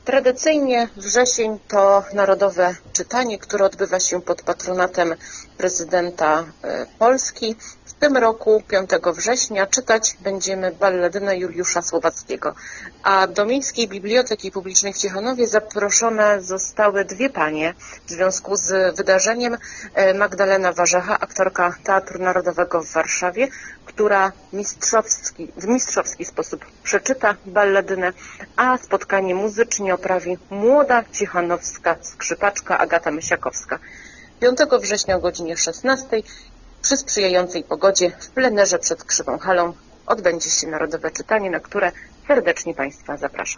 Tradycyjnie wrzesień to narodowe czytanie, które odbywa się pod patronatem prezydenta Polski. W tym roku, 5 września, czytać będziemy balladynę Juliusza Słowackiego. A do Miejskiej Biblioteki Publicznej w Ciechanowie zaproszone zostały dwie panie w związku z wydarzeniem. Magdalena Warzecha, aktorka Teatru Narodowego w Warszawie, która w mistrzowski sposób przeczyta balladynę, a spotkanie muzycznie oprawi młoda ciechanowska skrzypaczka Agata Mysiakowska. 5 września o godzinie 16 przy sprzyjającej pogodzie w plenerze przed Krzywą Halą odbędzie się narodowe czytanie, na które serdecznie Państwa zapraszam.